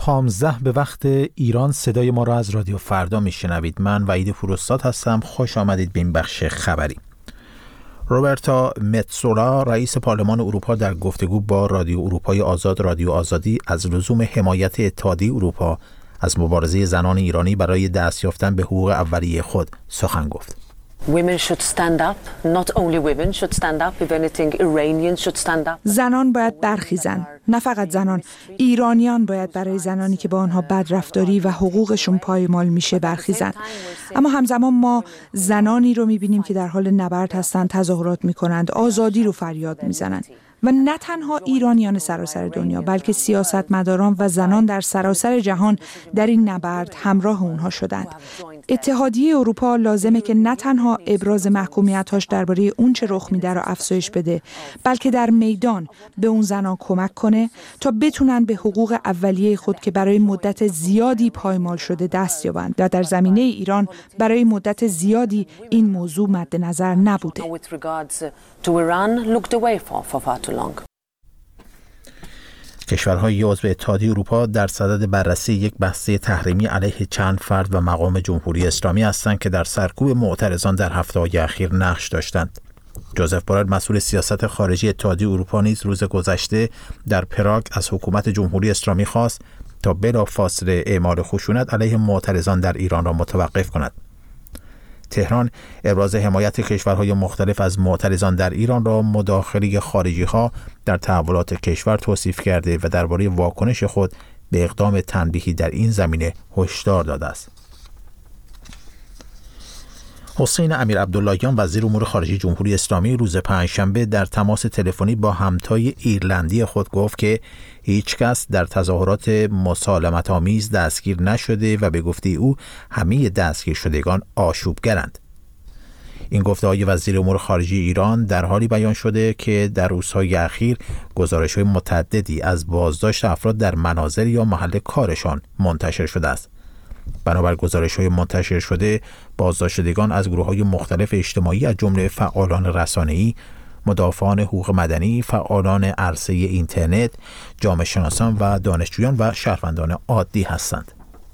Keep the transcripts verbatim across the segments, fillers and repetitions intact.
پانزده به وقت ایران صدای ما را از رادیو فردا میشنوید. من وحید فروستاد هستم. خوش آمدید به این بخش خبری. روبرتا متسولا رئیس پارلمان اروپا در گفتگو با رادیو اروپای آزاد رادیو آزادی از لزوم حمایت اتحادیه اروپا از مبارزه زنان ایرانی برای دست یافتن به حقوق اولیه خود سخن گفت. Women should stand up. Not only women should stand up. If anything, Iranians should stand up. زنان باید برخیزن. نه فقط زنان، ایرانیان باید برای زنانی که با آنها بدرفتاری و حقوقشون پایمال میشه برخیزن. اما همزمان ما زنانی رو میبینیم که در حال نبرد هستند، تظاهرات میکنند، آزادی رو فریاد میزنند. و نه تنها ایرانیان سراسر دنیا، بلکه سیاستمداران و زنان در سراسر جهان در این نبرد همراه اونها شدند. اتحادیه اروپا لازمه که نه تنها ابراز محکومیت‌هاش درباره اون چه رخ میده رو افزایش بده، بلکه در میدان به اون زنان کمک کنه تا بتونن به حقوق اولیه خود که برای مدت زیادی پایمال شده دست یابند. و در زمینه ایران برای مدت زیادی این موضوع مد نظر نبوده. کشورهای عضو اتحادیه اروپا در صدد بررسی یک بسته تحریمی علیه چند فرد و مقام جمهوری اسلامی هستند که در سرکوب معترضان در هفته‌های اخیر نقش داشتند. جوزف بورل مسئول سیاست خارجی اتحادیه اروپا نیز روز گذشته در پراگ از حکومت جمهوری اسلامی خواست تا بلافاصله اعمال خشونت علیه معترضان در ایران را متوقف کند. تهران ابراز حمایت کشورهای مختلف از معترضان در ایران را مداخله خارجی‌ها در تحولات کشور توصیف کرده و درباره واکنش خود به اقدام تنبیهی در این زمینه هشدار داده است. حسین امیرعبداللهیان وزیر امور خارجه جمهوری اسلامی روز پنجشنبه در تماس تلفنی با همتای ایرلندی خود گفت که هیچ کس در تظاهرات مسالمت‌آمیز دستگیر نشده و به گفته او همه دستگیر شدگان آشوبگرند. این گفته‌های وزیر امور خارجه ایران در حالی بیان شده که در روزهای اخیر گزارش‌های متعددی از بازداشت افراد در منازل یا محل کارشان منتشر شده است. بنابر گزارش‌های منتشر شده، بازداشتگان از گروه‌های مختلف اجتماعی از جمله فعالان رسانه‌ای، مدافعان حقوق مدنی، فعالان عرصه اینترنت، جامعه شناسان و دانشجویان و شهروندان عادی هستند.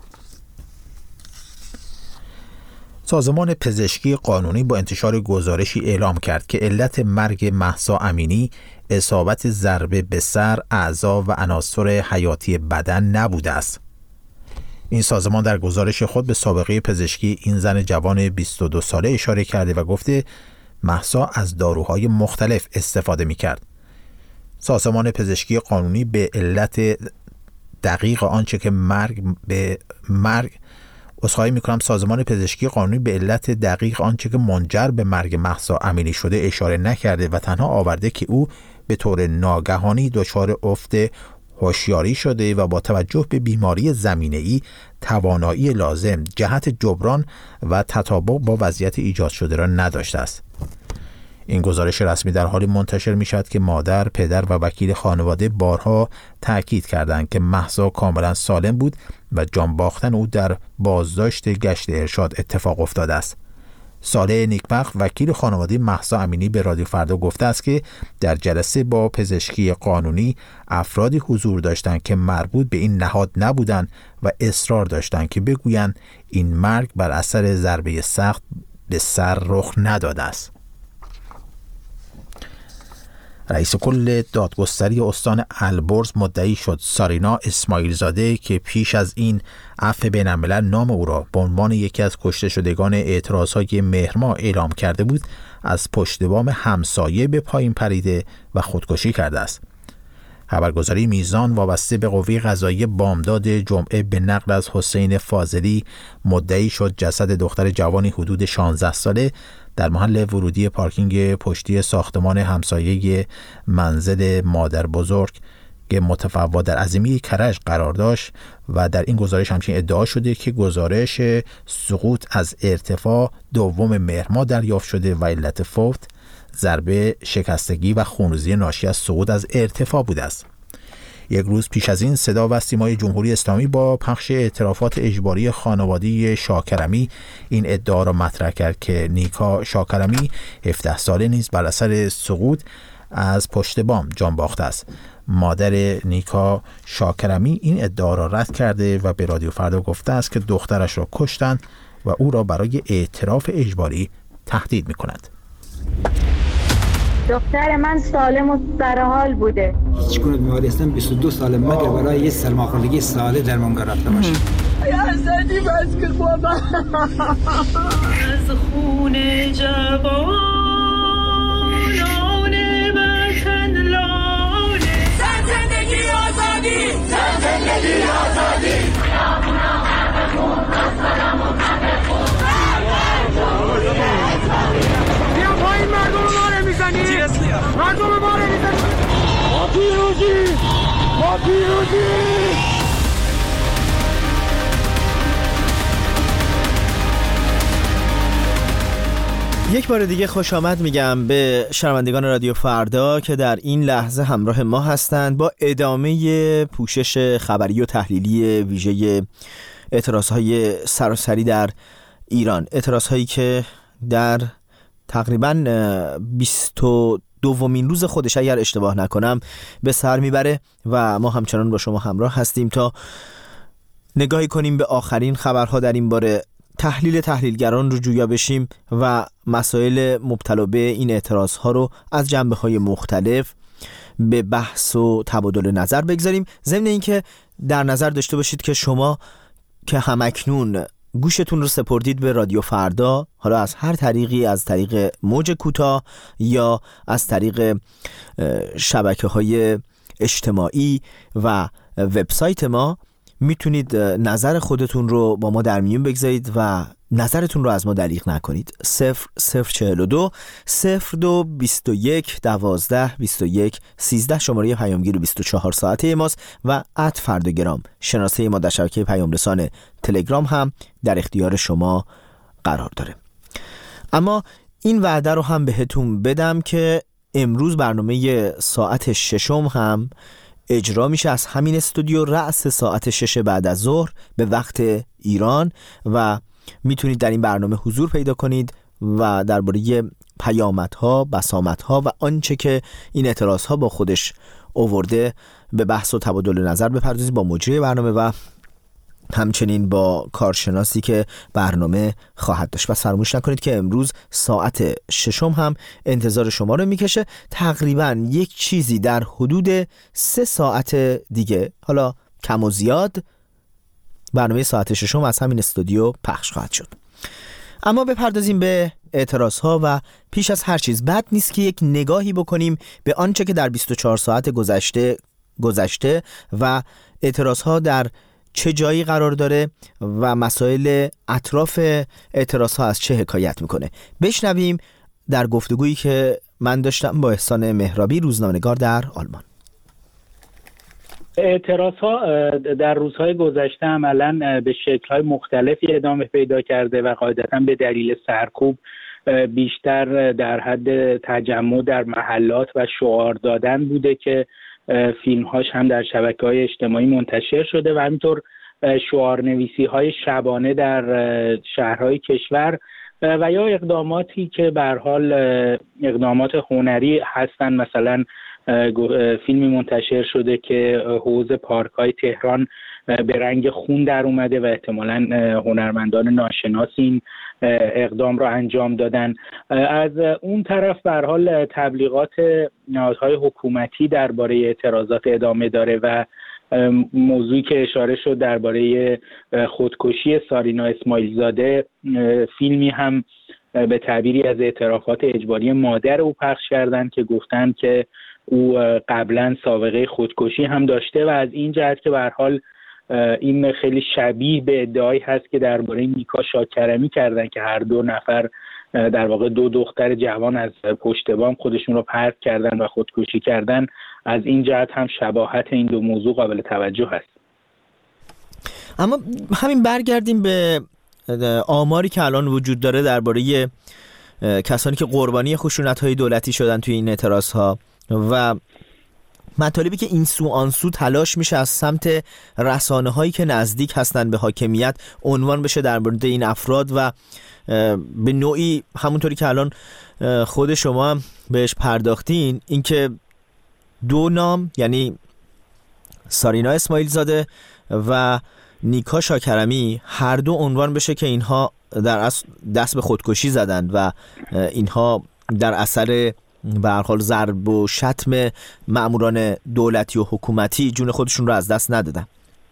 سازمان پزشکی قانونی با انتشار گزارشی اعلام کرد که علت مرگ مهسا امینی اصابت ضربه به سر، اعضا و عناصر حیاتی بدن نبوده است. این سازمان در گزارش خود به سابقه پزشکی این زن جوان بیست و دو ساله اشاره کرده و گفته مهسا از داروهای مختلف استفاده می‌کرد. سازمان پزشکی قانونی به علت دقیق آنچه که مرگ به مرگ عذرخواهی می‌کنم سازمان پزشکی قانونی به علت دقیق آنچه که منجر به مرگ مهسا امینی شده اشاره نکرده و تنها آورده که او به طور ناگهانی دچار افت هوشیاری شده و با توجه به بیماری زمینه‌ای توانایی لازم جهت جبران و تطابق با وضعیت ایجاد شده را نداشته است. این گزارش رسمی در حالی منتشر می شود که مادر، پدر و وکیل خانواده بارها تأکید کردند که مهسا کاملا سالم بود و جان باختن او در بازداشت گشت ارشاد اتفاق افتاده است. صالح نیکبخت وکیل خانواده مهسا امینی به رادیو فردا گفته است که در جلسه با پزشکی قانونی افرادی حضور داشتند که مربوط به این نهاد نبودند و اصرار داشتند که بگویند این مرگ بر اثر ضربه سخت به سر رخ نداده است. رئیس کل دادگستری استان البرز مدعی شد سارینا اسماعیل زاده که پیش از این عفو بین‌الملل نام او را به عنوان یکی از کشته شدگان اعتراضهای مهرماه اعلام کرده بود، از پشت بام همسایه به پایین پریده و خودکشی کرده است. خبرگزاری میزان وابسته به قوه قضاییه بامداد جمعه به نقل از حسین فاضلی مدعی شد جسد دختر جوانی حدود شانزده ساله در محل ورودی پارکینگ پشتی ساختمان همسایه منزل مادر بزرگ که متفوع در عظیمی کرج قرار داشت و در این گزارش همچنین ادعا شده که گزارش سقوط از ارتفاع دوم مهر ماه دریافت شده و علت فوت ضربه، شکستگی و خونریزی ناشی از سقوط از ارتفاع بوده است. یک روز پیش از این صدا و سیمای جمهوری اسلامی با پخش اعترافات اجباری خانواده شاکرمی این ادعا را مطرح کرد که نیکا شاکرمی هفده ساله نیز بر اثر سقوط از پشت بام جان باخته است مادر نیکا شاکرمی این ادعا را رد کرده و به رادیو فردا گفته است که دخترش را کشتند و او را برای اعتراف اجباری تهدید می‌کنند. دختر من سالم و سرحال بوده. هیچ گونه بیماری هستم بیست و دو ساله مگر برای یه سرماخوردگی ساله درمانگاه رفته باشه. یا زدی بس که بابا از خون جوانان وطن لانه زن زندگی آزادی زن زندگی آزادی بیا پایین مردم ما رو میزنی مردم ما رو میزنی ما پیروزی ما پیروزی. یک بار دیگه خوش آمد میگم به شنوندگان رادیو فردا که در این لحظه همراه ما هستند با ادامه پوشش خبری و تحلیلی ویژه اعتراضهای سراسری در ایران، اعتراضهایی که در تقریباً بیست و دومین روز خودش اگر اشتباه نکنم به سر میبره و ما همچنان با شما همراه هستیم تا نگاهی کنیم به آخرین خبرها در این باره، تحلیل تحلیلگران رو جویا بشیم و مسائل مبتلا به این اعتراضها رو از جنبه‌های مختلف به بحث و تبادل نظر بگذاریم. ضمن اینکه در نظر داشته باشید که شما که همکنون گوشتون رو سپردید به رادیو فردا، حالا از هر طریقی، از طریق موج کوتاه یا از طریق شبکه‌های اجتماعی و وبسایت ما، میتونید نظر خودتون رو با ما در میون بگذارید و نظرتون رو از ما دریغ نکنید. صفر صفر چهل و دو صفر دو بیست و یک دوازده بیست و یک سیزده شماره پیامگیر بیست و چهار ساعته ماست و ات فرداگرام شناسه ما در شبکه پیام رسان تلگرام هم در اختیار شما قرار داره. اما این وعده رو هم بهتون بدم که امروز برنامه ساعت ششم هم اجرا میشه از همین استودیو رأس ساعت شش بعد از ظهر به وقت ایران و میتونید در این برنامه حضور پیدا کنید و درباره پیامدها، بسامدها و آنچه که این اعتراضها با خودش آورده به بحث و تبادل نظر بپردازید با مجری برنامه و همچنین با کارشناسی که برنامه خواهد داشت. و فراموش نکنید که امروز ساعت ششم هم انتظار شما رو میکشه. تقریبا یک چیزی در حدود سه ساعت دیگه، حالا کم و زیاد، برنامه ساعت ششم از همین استودیو پخش خواهد شد. اما بپردازیم به اعتراضها و پیش از هر چیز بد نیست که یک نگاهی بکنیم به آنچه که در بیست و چهار ساعت گذشته گذشته و اعتراضها در چه جایی قرار داره و مسائل اطراف اعتراضها از چه حکایت میکنه. بشنویم در گفتگویی که من داشتم با احسان مهرابی، روزنامه‌نگار در آلمان. اعتراضها در روزهای گذشته عملاً به شکل‌های مختلفی ادامه پیدا کرده و قاعدتاً به دلیل سرکوب بیشتر در حد تجمع در محلات و شعار دادن بوده که فیلم‌هاش هم در شبکه‌های اجتماعی منتشر شده و همینطور شعارنویسی‌های شبانه در شهرهای کشور و یا اقداماتی که به هر حال اقدامات هنری هستن. مثلا فیلمی منتشر شده که حوض پارک‌های تهران به رنگ خون در اومده و احتمالاً هنرمندان ناشناس این اقدام را انجام دادن. از اون طرف به هر حال تبلیغات نهادهای حکومتی درباره اعتراضات ادامه داره و موضوعی که اشاره شد درباره خودکشی سارینا اسماعیل زاده، فیلمی هم به تعبیری از اعترافات اجباری مادر او پخش کردن که گفتن که او قبلا سابقه خودکشی هم داشته و از این جهت که به هر حال این خیلی شبیه به ادعایی هست که درباره نیکا شاکرمی کردن که هر دو نفر در واقع دو دختر جوان از پشت بام خودشون رو پرت کردن و خودکشی کردن. از این جهت هم شباهت این دو موضوع قابل توجه هست. اما همین برگردیم به آماری که الان وجود داره درباره کسانی که قربانی خشونت‌های دولتی شدن توی این اعتراض‌ها و مطالبی که این سو آن سو تلاش میشه از سمت رسانه‌هایی که نزدیک هستن به حاکمیت عنوان بشه در مورد این افراد و به نوعی همونطوری که الان خود شما هم بهش پرداختین، اینکه دو نام، یعنی سارینا اسماعیل زاده و نیکا شاکرمی، هر دو عنوان بشه که اینها در اصل دست به خودکشی زدند و اینها در اثر به هر حال ضرب و شتم مأموران دولتی و حکومتی جون خودشون رو از دست ندادن.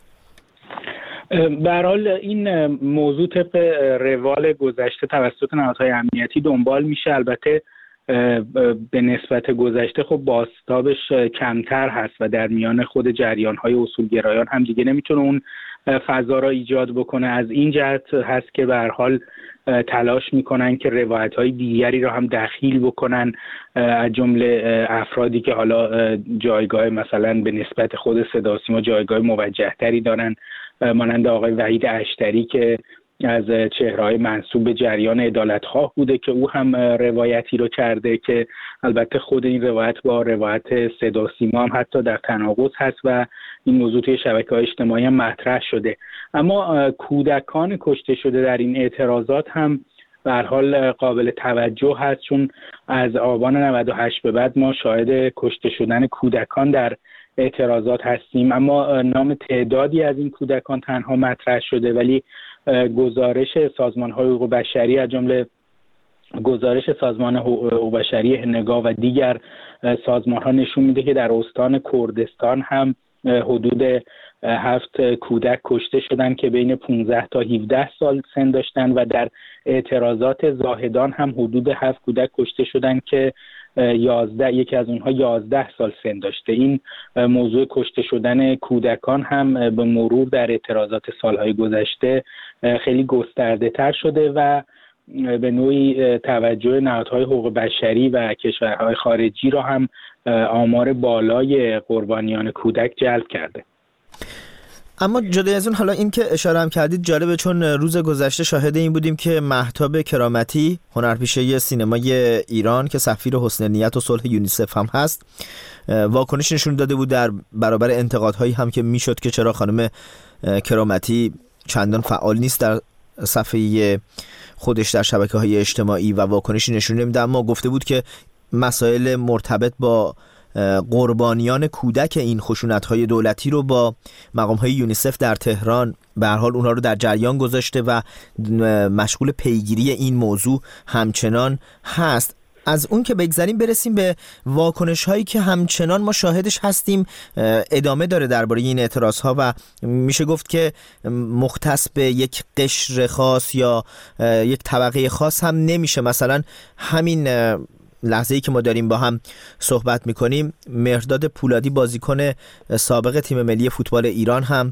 به هر حال این موضوع طبق روال گذشته توسط نهادهای امنیتی دنبال میشه. البته به نسبت گذشته خب بازتابش کمتر هست و در میان خود جریان‌های اصولگرایان هم دیگه نمیتونه اون فضا را ایجاد بکنه. از این جهت هست که به هر حال تلاش میکنن که روایت‌های دیگری را هم دخیل بکنن، از جمله افرادی که حالا جایگاه مثلا به نسبت خود صدا سیما جایگاه موجه‌تری دارن، مانند آقای وحید اشتری که از چهره‌های منسوب به جریان عدالت‌خواه بوده که او هم روایتی رو کرده که البته خود این روایت با روایت صدا سیما هم حتی در تناقض هست و این موضوع توی شبکه‌های اجتماعی هم مطرح شده. اما کودکان کشته شده در این اعتراضات هم به هر حال قابل توجه هست، چون از آبان نود و هشت به بعد ما شاهد کشته شدن کودکان در اعتراضات هستیم. اما نام تعدادی از این کودکان تنها مطرح شده، ولی گزارش سازمان‌های حقوق بشری از جمله گزارش سازمان حقوق بشری نگاه و دیگر سازمان‌ها نشون میده که در استان کردستان هم حدود هفت کودک کشته شدن که بین پانزده تا هفده سال سن داشتن و در اعتراضات زاهدان هم حدود هفت کودک کشته شدن که یازده یکی از اونها یازده سال سن داشته. این موضوع کشته شدن کودکان هم به مرور در اعتراضات سالهای گذشته خیلی گسترده تر شده و به نوعی توجه نهادهای حقوق بشری و کشورهای خارجی را هم آمار بالای قربانیان کودک جلب کرده. اما جدا از اون، حالا این که اشاره هم کردید جالبه، چون روز گذشته شاهد این بودیم که مهتاب کرامتی، هنرپیشه سینمای ایران که سفیر حسن نیت و صلح یونیسف هم هست، واکنش نشون داده بود در برابر انتقادهایی هم که میشد که چرا خانم کرامتی چندان فعال نیست در صفحه خودش در شبکه‌های اجتماعی و واکنشی نشون نمیده. اما گفته بود که مسائل مرتبط با قربانیان کودک این خشونت‌های دولتی رو با مقام‌های یونیسف در تهران به هر حال اونها رو در جریان گذاشته و مشغول پیگیری این موضوع همچنان هست. از اون که بگذاریم برسیم به واکنش‌هایی که همچنان ما شاهدش هستیم ادامه داره درباره این اعتراض‌ها و میشه گفت که مختص به یک قشر خاص یا یک طبقه خاص هم نمیشه. مثلا همین لحظه‌ای که ما داریم با هم صحبت میکنیم، مهرداد پولادی بازیکن سابق تیم ملی فوتبال ایران هم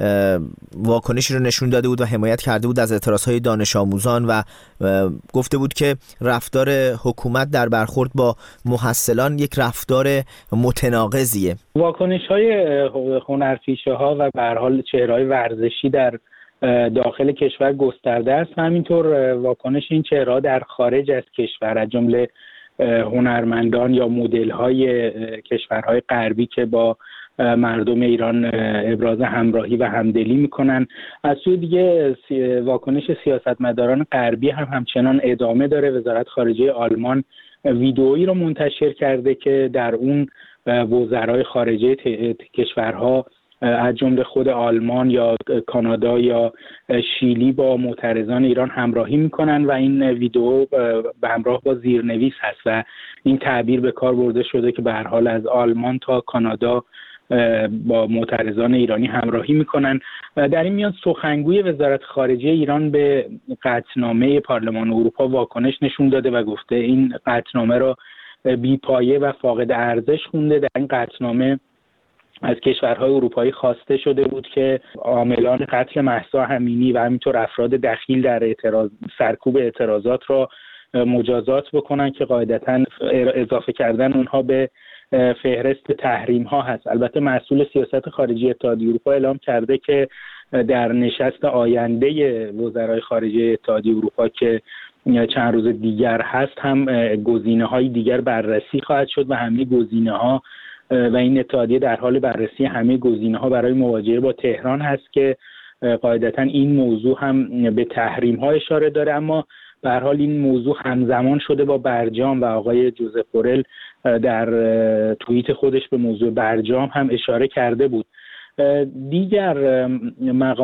واکنشی رو نشون داده بود و حمایت کرده بود از اعتراضهای دانش آموزان و گفته بود که رفتار حکومت در برخورد با محصلان یک رفتار متناقضیه. واکنش‌های هنرپیشه ها و به هر حال چهره‌های ورزشی در داخل کشور گسترده است، همینطور واکنش این چهره‌ها در خارج از کشور، از جمله هنرمندان یا مدل‌های کشورهای غربی که با مردم ایران ابراز همراهی و همدلی میکنن. از سوی دیگه واکنش سیاستمداران غربی هم همچنان ادامه داره. وزارت خارجه آلمان ویدئویی رو منتشر کرده که در اون وزرای خارجه کشورها از جمله خود آلمان یا کانادا یا شیلی با معترضان ایران همراهی میکنن و این ویدئو به همراه با زیرنویس هست و این تعبیر به کار برده شده که به هر حال از آلمان تا کانادا با معترضان ایرانی همراهی میکنن. در این میان سخنگوی وزارت خارجه ایران به قطعنامه پارلمان اروپا واکنش نشون داده و گفته این قطعنامه را بی‌پایه و فاقد ارزش خونده. در این قطعنامه از کشورهای اروپایی خواسته شده بود که عاملان قتل مهسا امینی و همینطور افراد دخیل در اعتراض سرکوب اعتراضات را مجازات بکنن که قاعدتاً اضافه کردن اونها به فهرست تحریم ها هست. البته مسئول سیاست خارجی اتحادیه اروپا اعلام کرده که در نشست آینده وزرای خارجه اتحادیه اروپا که چند روز دیگر هست هم گزینه‌های دیگر بررسی خواهد شد و همه گزینه‌ها و این اتحادیه در حال بررسی همه گزینه‌ها برای مواجهه با تهران هست که قاعدتاً این موضوع هم به تحریم‌ها اشاره داره. اما به هر حال این موضوع همزمان شده با برجام و آقای جوزف بورل در توییت خودش به موضوع برجام هم اشاره کرده بود. دیگر مقام